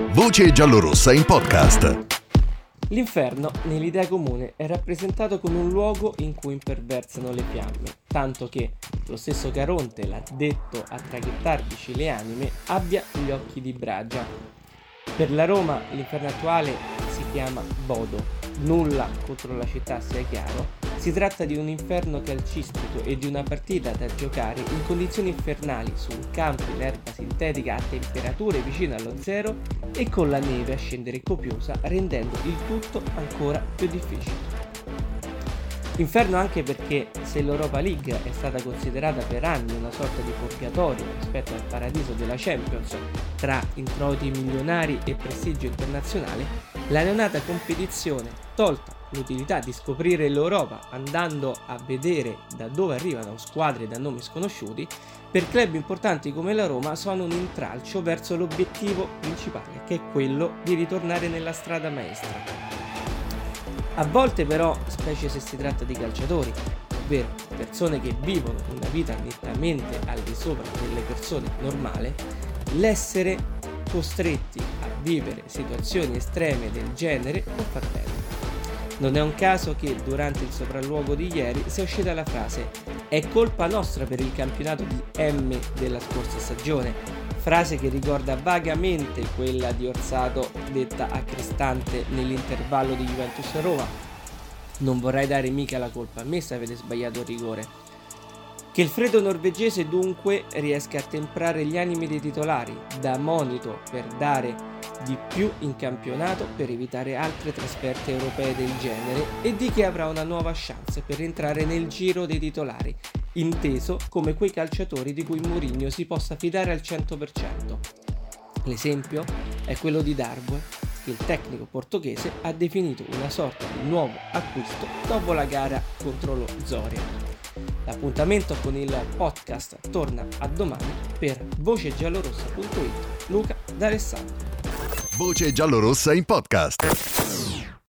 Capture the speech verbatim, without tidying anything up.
Voce giallorossa in podcast. L'inferno, nell'idea comune, è rappresentato come un luogo in cui imperversano le fiamme, tanto che lo stesso Caronte, l'addetto a traghettarvici le anime, abbia gli occhi di bragia. Per la Roma l'inferno attuale si chiama Bodo. Nulla contro la città, sia chiaro. Si tratta di un inferno calcistico e di una partita da giocare in condizioni infernali su un campo in erba sintetica a temperature vicine allo zero e con la neve a scendere copiosa, rendendo il tutto ancora più difficile. Inferno anche perché se l'Europa League è stata considerata per anni una sorta di purgatorio rispetto al paradiso della Champions, tra introiti milionari e prestigio internazionale, la neonata competizione, tolta l'utilità di scoprire l'Europa andando a vedere da dove arrivano squadre da nomi sconosciuti, per club importanti come la Roma sono un intralcio verso l'obiettivo principale, che è quello di ritornare nella strada maestra. A volte però, specie se si tratta di calciatori, ovvero persone che vivono una vita nettamente al di sopra delle persone normale, l'essere costretti a vivere situazioni estreme del genere può far bene. Non è un caso che durante il sopralluogo di ieri sia uscita la frase «È colpa nostra per il campionato di M della scorsa stagione», frase che ricorda vagamente quella di Orsato detta a Cristante nell'intervallo di Juventus-Roma. Non vorrei dare mica la colpa a me se avete sbagliato il rigore. Che il freddo norvegese dunque riesca a temprare gli animi dei titolari, da monito per dare di più in campionato per evitare altre trasferte europee del genere, e di chi avrà una nuova chance per entrare nel giro dei titolari, inteso come quei calciatori di cui Mourinho si possa fidare al cento per cento. L'esempio è quello di Darboe, che il tecnico portoghese ha definito una sorta di nuovo acquisto dopo la gara contro lo Zoria. L'appuntamento con il podcast torna a domani. Per voce giallorossa punto it, Luca D'Alessandro. Voce giallorossa in podcast.